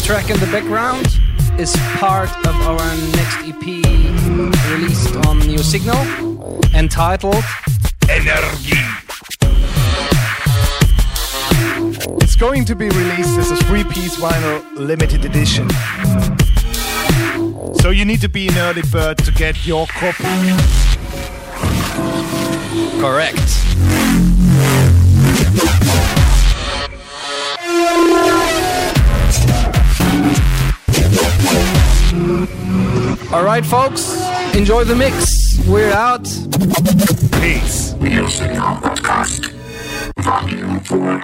track in the background is part of our next EP released on New Signal, entitled Energie. It's going to be released as a 3-piece vinyl limited edition. So you need to be an early bird to get your copy. correct. Alright folks, enjoy the mix. We're out. Peace. New Signal Podcast, Volume 4.